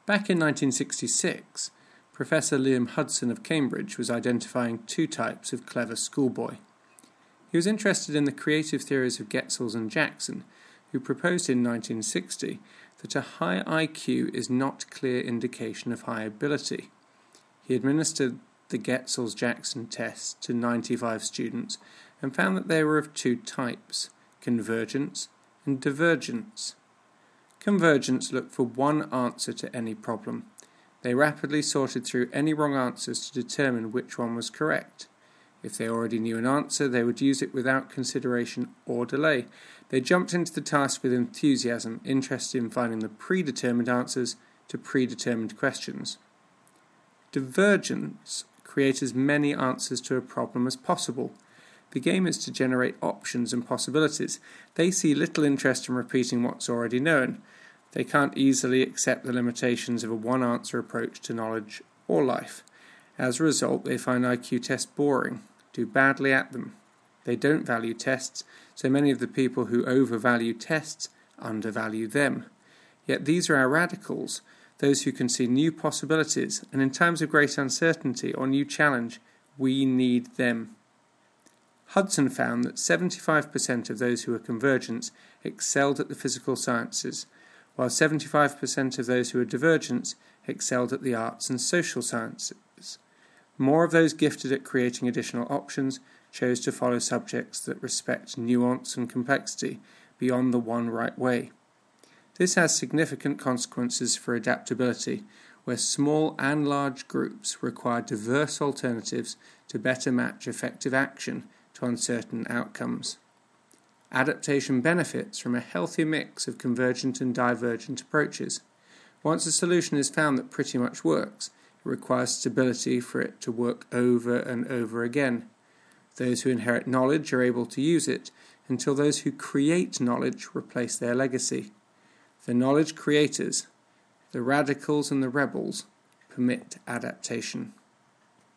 Back in 1966, Professor Liam Hudson of Cambridge was identifying two types of clever schoolboy. He was interested in the creative theories of Getzels and Jackson, who proposed in 1960 that a high IQ is not clear indication of high ability. He administered the Getzels-Jackson test to 95 students and found that they were of two types, convergence and divergence. Convergence looked for one answer to any problem. They rapidly sorted through any wrong answers to determine which one was correct. If they already knew an answer, they would use it without consideration or delay. They jumped into the task with enthusiasm, interested in finding the predetermined answers to predetermined questions. Divergence creates as many answers to a problem as possible. The game is to generate options and possibilities. They see little interest in repeating what's already known. They can't easily accept the limitations of a one-answer approach to knowledge or life. As a result, they find IQ tests boring, do badly at them. They don't value tests, so many of the people who overvalue tests undervalue them. Yet these are our radicals, those who can see new possibilities, and in times of great uncertainty or new challenge, we need them. Hudson found that 75% of those who were convergents excelled at the physical sciences, while 75% of those who were divergents excelled at the arts and social sciences. More of those gifted at creating additional options chose to follow subjects that respect nuance and complexity beyond the one right way. This has significant consequences for adaptability, where small and large groups require diverse alternatives to better match effective action to uncertain outcomes. Adaptation benefits from a healthy mix of convergent and divergent approaches. Once a solution is found that pretty much works, it requires stability for it to work over and over again. Those who inherit knowledge are able to use it until those who create knowledge replace their legacy. The knowledge creators, the radicals and the rebels, permit adaptation.